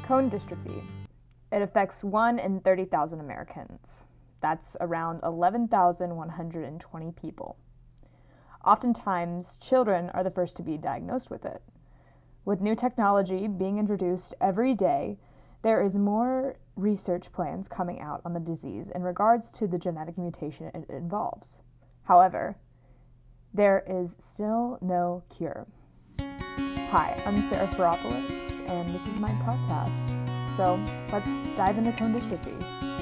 Cone dystrophy. It affects 1 in 30,000 Americans. That's around 11,120 people. Oftentimes, children are the first to be diagnosed with it. With new technology being introduced every day, there is more research plans coming out on the disease in regards to the genetic mutation it involves. However, there is still no cure. Hi, I'm Sarah Ferropoulos, and this is my podcast. So let's dive into cone dystrophy.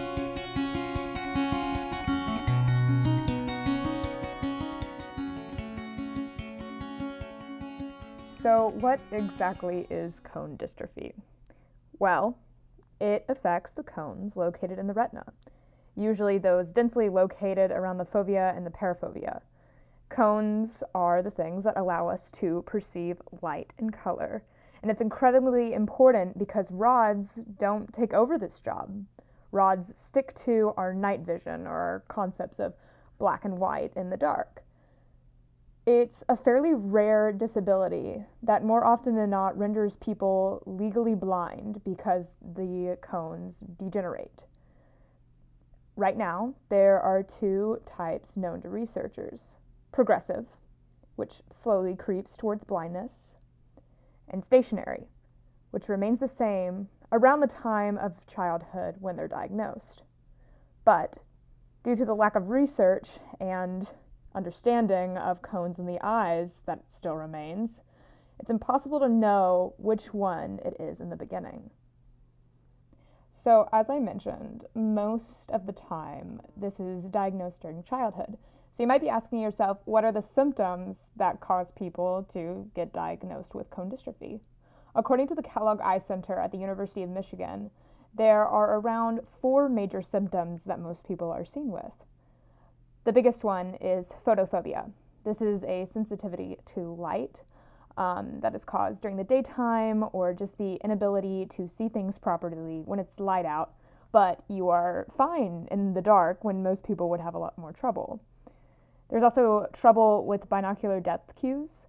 So what exactly is cone dystrophy? Well, it affects the cones located in the retina, usually those densely located around the fovea and the parafovea. Cones are the things that allow us to perceive light and color. And it's incredibly important because rods don't take over this job. Rods stick to our night vision or our concepts of black and white in the dark. It's a fairly rare disability that more often than not renders people legally blind because the cones degenerate. Right now, there are two types known to researchers: progressive, which slowly creeps towards blindness, and stationary, which remains the same around the time of childhood when they're diagnosed. But due to the lack of research and understanding of cones in the eyes that still remains, it's impossible to know which one it is in the beginning. So, as I mentioned, most of the time this is diagnosed during childhood. So you might be asking yourself, what are the symptoms that cause people to get diagnosed with cone dystrophy? According to the Kellogg Eye Center at the University of Michigan, there are around 4 major symptoms that most people are seen with. The biggest one is photophobia. This is a sensitivity to light that is caused during the daytime, or just the inability to see things properly when it's light out, but you are fine in the dark when most people would have a lot more trouble. There's also trouble with binocular depth cues.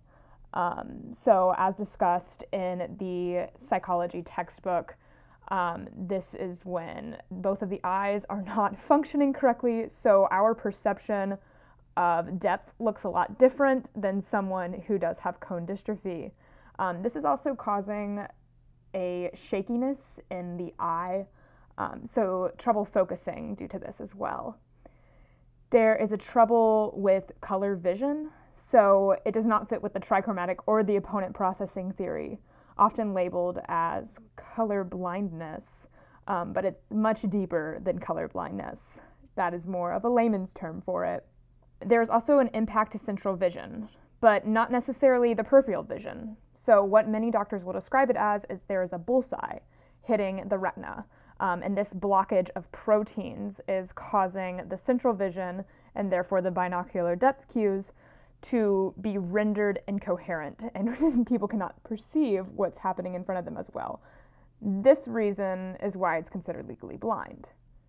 So as discussed in the psychology textbook, this is when both of the eyes are not functioning correctly, so our perception of depth looks a lot different than someone who does have cone dystrophy. This is also causing a shakiness in the eye, so trouble focusing due to this as well. There is a trouble with color vision, so it does not fit with the trichromatic or the opponent processing theory, often labeled as color blindness, but it's much deeper than color blindness. That is more of a layman's term for it. There's also an impact to central vision, but not necessarily the peripheral vision. So what many doctors will describe it as is there is a bullseye hitting the retina. And this blockage of proteins is causing the central vision, and therefore the binocular depth cues, to be rendered incoherent, and people cannot perceive what's happening in front of them as well. This reason is why it's considered legally blind.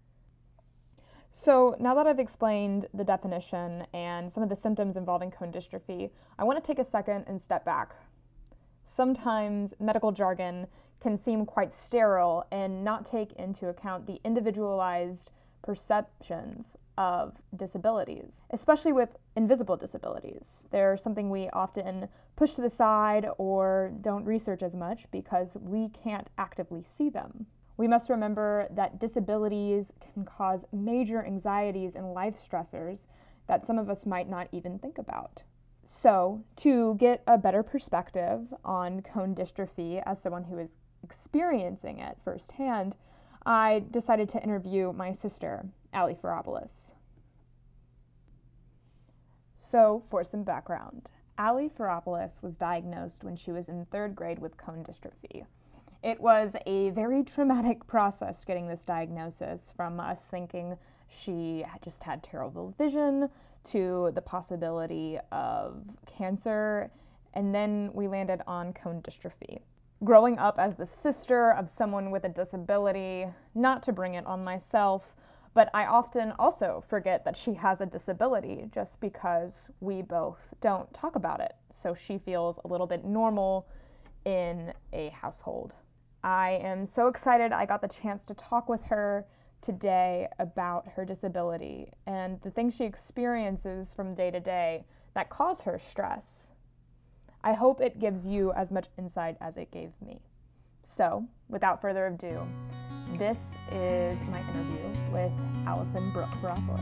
So now that I've explained the definition and some of the symptoms involving cone dystrophy, I want to take a second and step back. Sometimes medical jargon can seem quite sterile and not take into account the individualized perceptions of disabilities, especially with invisible disabilities. They're something we often push to the side or don't research as much because we can't actively see them. We must remember that disabilities can cause major anxieties and life stressors that some of us might not even think about. So, to get a better perspective on cone dystrophy as someone who is experiencing it firsthand, I decided to interview my sister, Ali Ferropoulos. So, for some background, Ali Ferropoulos was diagnosed when she was in 3rd grade with cone dystrophy. It was a very traumatic process getting this diagnosis, from us thinking she just had terrible vision to the possibility of cancer, and then we landed on cone dystrophy. Growing up as the sister of someone with a disability, not to bring it on myself, but I often also forget that she has a disability just because we both don't talk about it. So she feels a little bit normal in a household. I am so excited I got the chance to talk with her today about her disability and the things she experiences from day to day that cause her stress. I hope it gives you as much insight as it gave me. So, without further ado, this is my interview with Allison Baropoulos.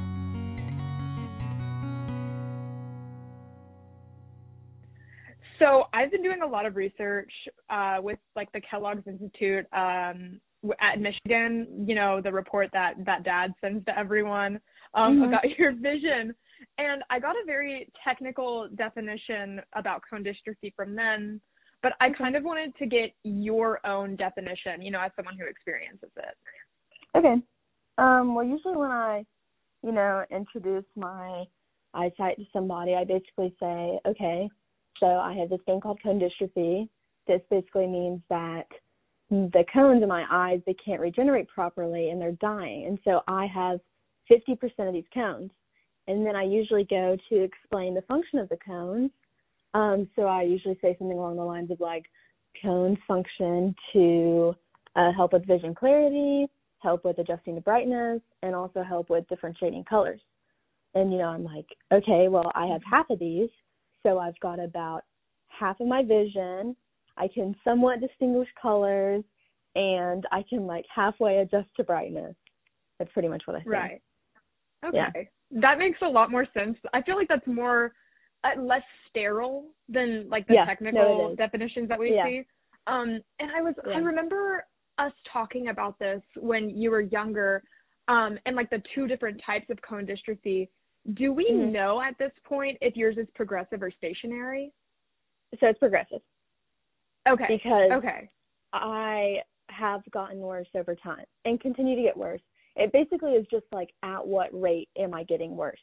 So I've been doing a lot of research with like the Kellogg's Institute at Michigan, you know, the report that Dad sends to everyone about your vision. And I got a very technical definition about cone dystrophy from them, but I kind of wanted to get your own definition, you know, as someone who experiences it. Okay. Well, usually when I, introduce my eyesight to somebody, I basically say, okay, so I have this thing called cone dystrophy. This basically means that the cones in my eyes, they can't regenerate properly and they're dying. And so I have 50% of these cones. And then I usually go to explain the function of the cones. So I usually say something along the lines of like cones function to help with vision clarity, help with adjusting the brightness, and also help with differentiating colors. And, I'm like, okay, well, I have half of these. So I've got about half of my vision. I can somewhat distinguish colors, and I can like halfway adjust to brightness. That's pretty much what I think. Right. Okay. Yeah. That makes a lot more sense. I feel like that's more less sterile than like the technical definitions that we see. And I remember us talking about this when you were younger, and like the two different types of cone dystrophy. Do we know at this point if yours is progressive or stationary? So it's progressive. Okay. Because I have gotten worse over time and continue to get worse. It basically is just like, at what rate am I getting worse?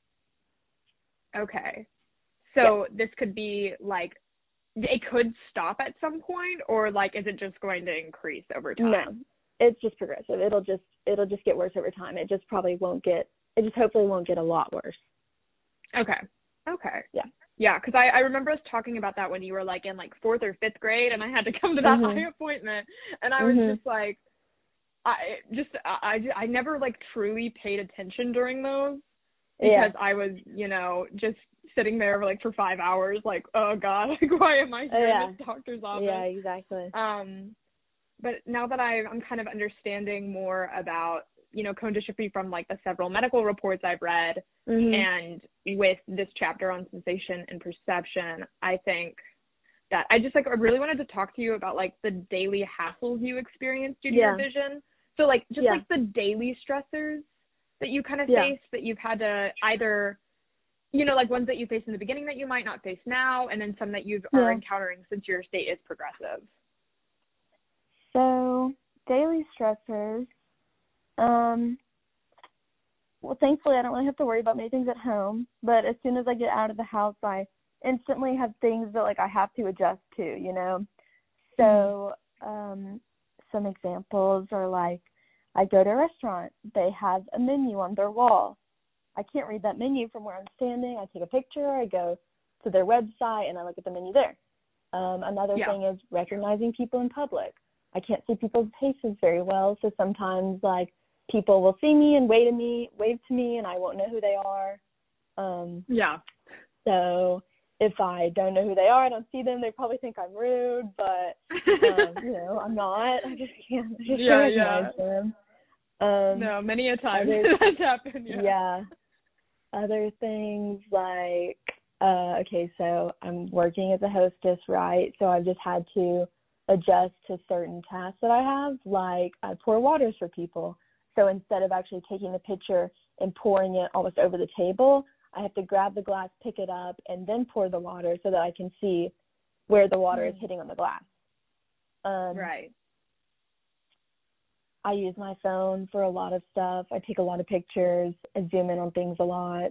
Okay. So this could be like, it could stop at some point, or like, is it just going to increase over time? No, it's just progressive. It'll just get worse over time. It just hopefully won't get a lot worse. Okay. Yeah. Yeah, because I remember us talking about that when you were like in like 4th or 5th grade, and I had to come to that eye appointment, and I was just like, I never like truly paid attention during those because I was, just sitting there like for 5 hours, like, oh God, like why am I here in this doctor's office? Yeah, exactly. But now that I'm kind of understanding more about, cone dystrophy from like the several medical reports I've read, and with this chapter on sensation and perception, I think that I really wanted to talk to you about like the daily hassles you experience due to your vision. So like just like the daily stressors that you kind of face that you've had to either, like ones that you face in the beginning that you might not face now, and then some that you are encountering since your state is progressive. So daily stressors. Well, thankfully, I don't really have to worry about many things at home, but as soon as I get out of the house, I instantly have things that, like, I have to adjust to, So, some examples are, like, I go to a restaurant. They have a menu on their wall. I can't read that menu from where I'm standing. I take a picture. I go to their website, and I look at the menu there. Another thing is recognizing people in public. I can't see people's faces very well, so sometimes, like, people will see me and wave to me, and I won't know who they are. So if I don't know who they are, I don't see them, they probably think I'm rude, but, I'm not. I just can't recognize them. No, many a time that's happened. Other things like, so I'm working as a hostess, right? So I've just had to adjust to certain tasks that I have, like I pour waters for people. So instead of actually taking the pitcher and pouring it almost over the table, I have to grab the glass, pick it up, and then pour the water so that I can see where the water is hitting on the glass. Right. I use my phone for a lot of stuff. I take a lot of pictures. I zoom in on things a lot.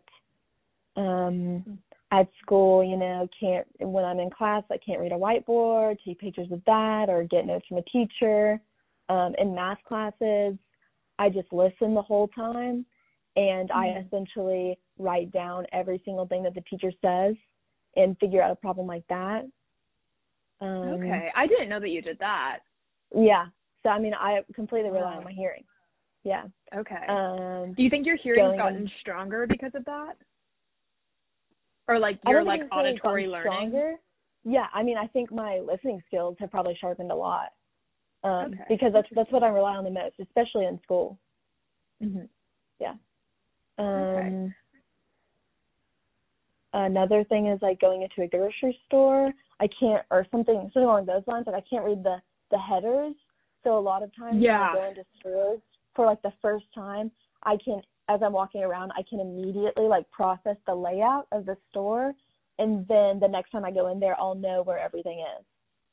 At school, when I'm in class, I can't read a whiteboard, take pictures of that, or get notes from a teacher. In math classes, I just listen the whole time, and I essentially write down every single thing that the teacher says and figure out a problem like that. Okay. I didn't know that you did that. Yeah. So, I mean, I completely rely on my hearing. Yeah. Okay. Do you think your hearing's gotten on, stronger because of that? Or, like, your, like, auditory learning? Stronger. Yeah, I mean, I think my listening skills have probably sharpened a lot. Because that's what I rely on the most, especially in school. Mm-hmm. Yeah. Another thing is, like, going into a grocery store, I can't, or something along those lines, like, I can't read the headers. So a lot of times when I go into stores for, like, the first time, as I'm walking around, I can immediately, like, process the layout of the store, and then the next time I go in there, I'll know where everything is.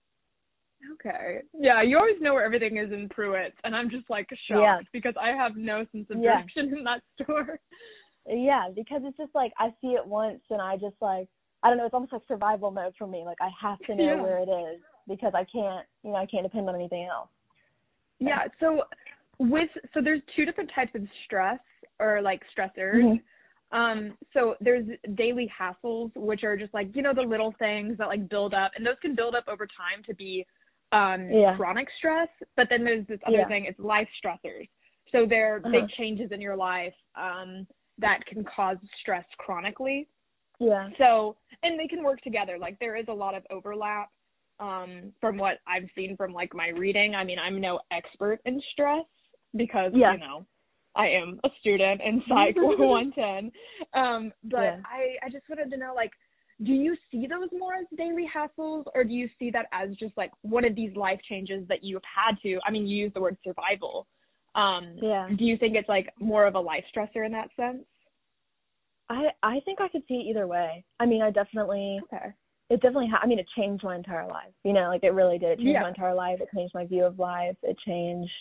Okay. Yeah, you always know where everything is in Pruitt, and I'm just, like, shocked because I have no sense of direction in that store. Yeah, because it's just, like, I see it once, and I just, like, I don't know, it's almost like survival mode for me. Like, I have to know where it is because I can't depend on anything else. Yeah, so there's two different types of stress, or, like, stressors. Mm-hmm. So there's daily hassles, which are just, like, you know, the little things that, like, build up, and those can build up over time to be chronic stress. But then there's this other thing, it's life stressors. So they're big changes in your life that can cause stress chronically. Yeah. So, and they can work together. Like, there is a lot of overlap from what I've seen from, like, my reading. I mean, I'm no expert in stress because, you know, I am a student in Psych 110. But I just wanted to know, like, do you see those more as daily hassles, or do you see that as just, like, one of these life changes that you've had to, I mean, you use the word survival. Do you think it's, like, more of a life stressor in that sense? I think I could see it either way. I mean, it definitely it changed my entire life. You know, like, it really did. It changed my entire life. It changed my view of life. It changed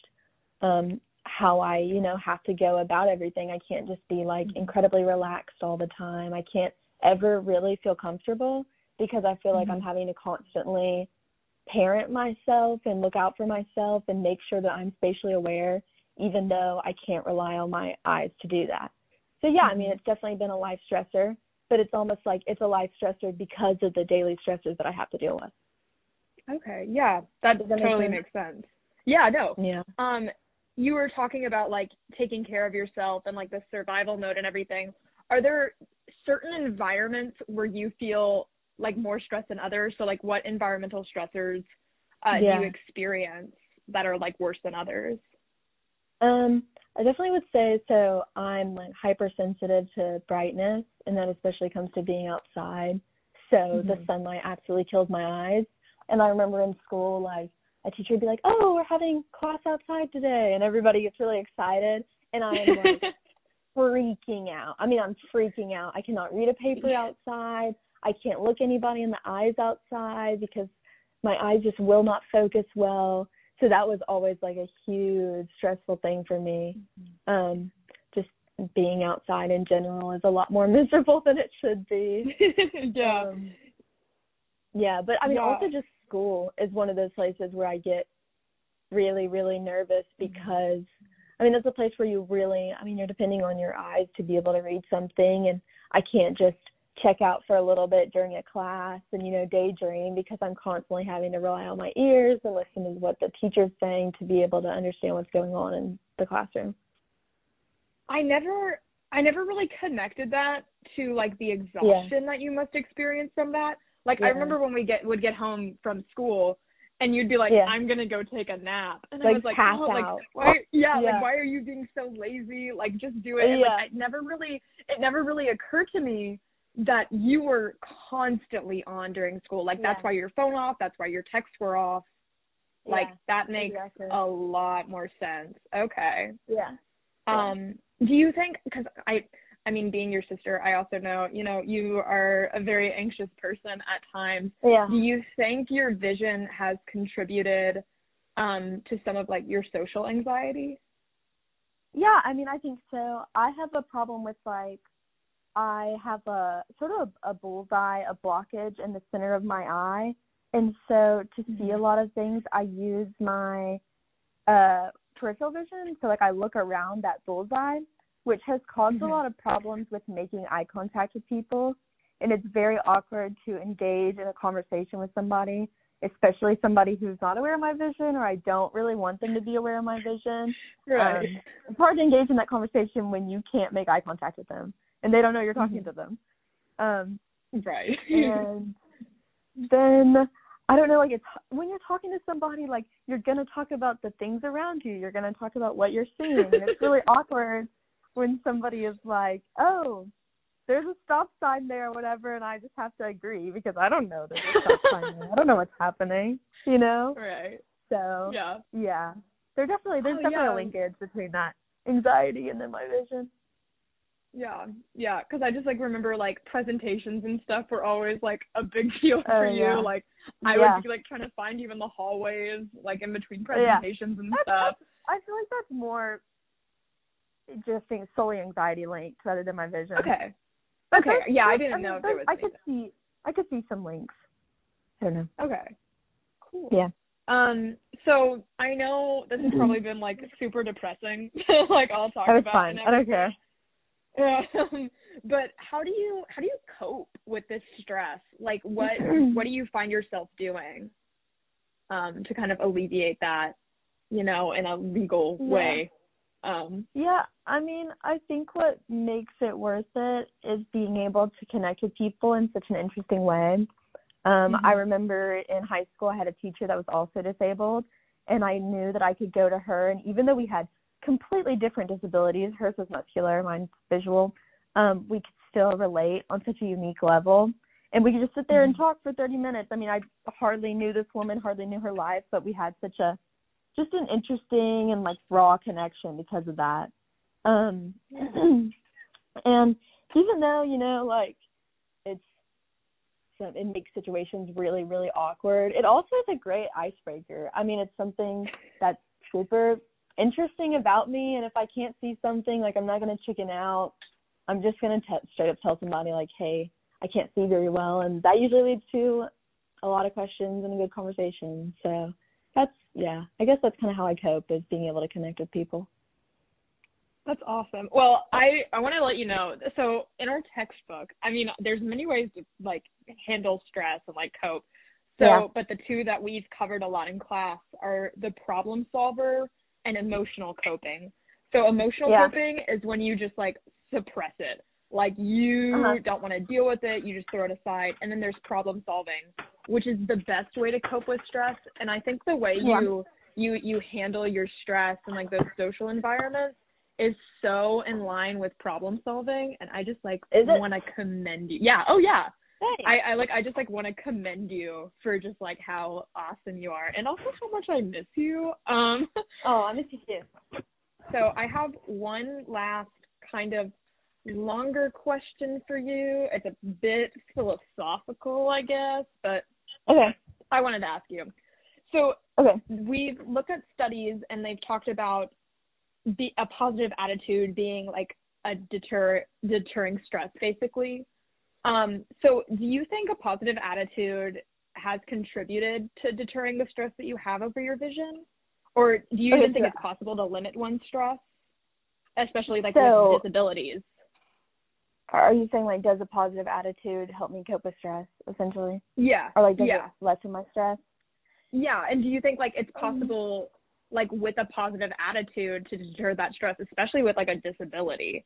how I, you know, have to go about everything. I can't just be, like, incredibly relaxed all the time. I can't ever really feel comfortable because I feel like I'm having to constantly parent myself and look out for myself and make sure that I'm spatially aware, even though I can't rely on my eyes to do that. So, yeah, I mean, it's definitely been a life stressor, but it's almost like it's a life stressor because of the daily stressors that I have to deal with. Okay, yeah, that totally makes sense. Yeah, no. Yeah. You were talking about, like, taking care of yourself and, like, the survival mode and everything. Are there certain environments where you feel, like, more stress than others? So, like, what environmental stressors do you experience that are, like, worse than others? I definitely would say, so I'm, like, hypersensitive to brightness, and that especially comes to being outside. So the sunlight absolutely kills my eyes. And I remember in school, like, a teacher would be like, oh, we're having class outside today, and everybody gets really excited, and I'm, like, freaking out. I mean, I'm freaking out. I cannot read a paper outside. I can't look anybody in the eyes outside because my eyes just will not focus well. So that was always, like, a huge stressful thing for me. Just being outside in general is a lot more miserable than it should be. But I mean, also just school is one of those places where I get really, really nervous because, I mean, that's a place where you really, I mean, you're depending on your eyes to be able to read something, and I can't just check out for a little bit during a class and, you know, daydream because I'm constantly having to rely on my ears and listen to what the teacher's saying to be able to understand what's going on in the classroom. I never really connected that to, like, the exhaustion that you must experience from that. Like, I remember when we would get home from school and you'd be like, I'm going to go take a nap. And like, I was like, pass like, out. like, why are you being so lazy? Like, just do it. And, like, it never really occurred to me that you were constantly on during school. Like, that's why your phone off. That's why your texts were off. Like, that makes a lot more sense. Okay. Yeah. Do you think, because I mean, being your sister, I also know, you know, you are a very anxious person at times. Yeah. Do you think your vision has contributed to some of, like, your social anxiety? Yeah, I mean, I think so. I have a problem with, like, I have a sort of a bullseye, a blockage in the center of my eye. And so to see a lot of things, I use my peripheral vision. So, like, I look around that bullseye, which has caused a lot of problems with making eye contact with people. And it's very awkward to engage in a conversation with somebody especially somebody who's not aware of my vision, or I don't really want them to be aware of my vision. Right. It's hard to engage in that conversation when you can't make eye contact with them and they don't know you're talking to them. Right. And then, I don't know, like, it's when you're talking to somebody, like, you're going to talk about the things around you. You're going to talk about what you're seeing. And it's really awkward when somebody is like, oh, there's a stop sign there or whatever, and I just have to agree because I don't know there's a stop sign there. I don't know what's happening, you know? Right. So, yeah. There's definitely a linkage between that anxiety and then my vision. Yeah, because I just, like, remember, like, presentations and stuff were always, like, a big deal for you. Yeah. Like, I would be, like, trying to find you in the hallways, like, in between presentations and stuff. I feel like that's more just being solely anxiety linked rather than my vision. Okay. Yeah, I didn't know if there was anything. I could see some links. I don't know. Okay. Cool. Yeah. So I know this has probably been, like, super depressing, like, I'll talk That's about. fine. I don't care. But how do you cope with this stress? Like, what do you find yourself doing to kind of alleviate that, you know, in a legal way? Yeah, I mean, I think what makes it worth it is being able to connect with people in such an interesting way. I remember in high school I had a teacher that was also disabled, and I knew that I could go to her, and even though we had completely different disabilities, hers was muscular, mine's visual, we could still relate on such a unique level. And we could just sit there and talk for 30 minutes. I mean, I hardly knew this woman, hardly knew her life, but we had such just an interesting and, like, raw connection because of that. And even though, you know, like, it makes situations really, really awkward, it also is a great icebreaker. I mean, it's something that's super interesting about me, and if I can't see something, like, I'm not going to chicken out. I'm just going to straight up tell somebody, like, hey, I can't see very well, and that usually leads to a lot of questions and a good conversation. So I guess that's kind of how I cope, is being able to connect with people. That's awesome. Well, I want to let you know, so in our textbook, I mean, there's many ways to, like, handle stress and, like, cope. So, but the two that we've covered a lot in class are the problem solver and emotional coping. So emotional coping is when you just, like, suppress it. Like, you don't want to deal with it, you just throw it aside. And then there's problem solving, which is the best way to cope with stress. And I think the way you handle your stress in, like, those social environments is so in line with problem solving. And I just, like, want to commend you. Yeah. Oh, yeah. Thanks. I just, like, want to commend you for just, like, how awesome you are, and also how much I miss you. Oh, I miss you too. So I have one last kind of longer question for you. It's a bit philosophical, I guess, but I wanted to ask you. So we've looked at studies, and they've talked about a positive attitude being, like, a deterring stress, basically. So do you think a positive attitude has contributed to deterring the stress that you have over your vision? Or do you even think it's possible to limit one's stress, especially, like, with disabilities? Are you saying, like, does a positive attitude help me cope with stress, essentially? Yeah. Or, like, does it lessen my stress? Yeah, and do you think, like, it's possible, like, with a positive attitude to deter that stress, especially with, like, a disability?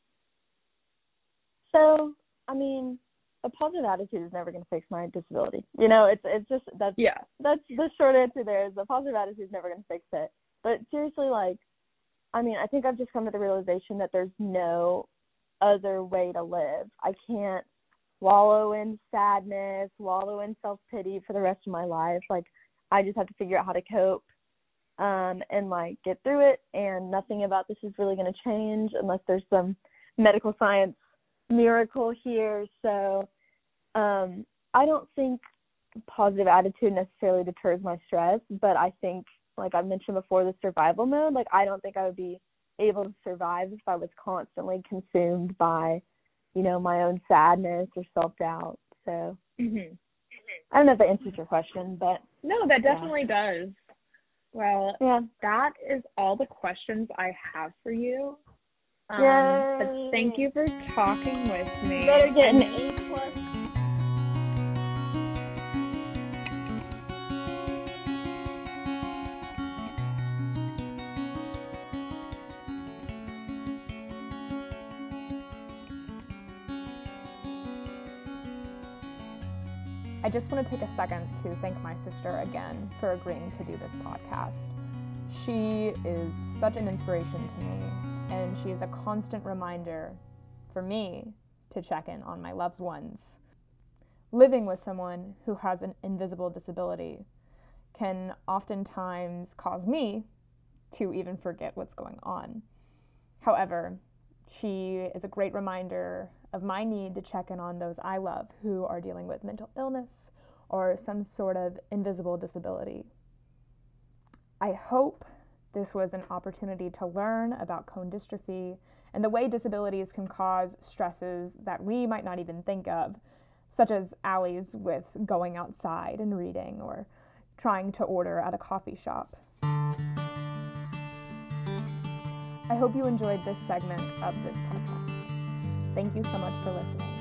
So, I mean, a positive attitude is never going to fix my disability. You know, it's just, that's the short answer there, is a positive attitude is never going to fix it. But seriously, like, I mean, I think I've just come to the realization that there's no other way to live. I can't wallow in sadness, wallow in self-pity for the rest of my life. Like, I just have to figure out how to cope and, like, get through it, and nothing about this is really going to change unless there's some medical science miracle here. So I don't think positive attitude necessarily deters my stress, but I think, like I mentioned before, the survival mode, like, I don't think I would be able to survive if I was constantly consumed by, you know, my own sadness or self-doubt. So I don't know if that answers your question, but no, that definitely does. Well, that is all the questions I have for you. But thank you for talking with me. You better get an A+. I just want to take a second to thank my sister again for agreeing to do this podcast. She is such an inspiration to me, and she is a constant reminder for me to check in on my loved ones. Living with someone who has an invisible disability can oftentimes cause me to even forget what's going on. However, she is a great reminder of my need to check in on those I love who are dealing with mental illness or some sort of invisible disability. I hope this was an opportunity to learn about cone dystrophy and the way disabilities can cause stresses that we might not even think of, such as Allie's with going outside and reading or trying to order at a coffee shop. I hope you enjoyed this segment of this podcast. Thank you so much for listening.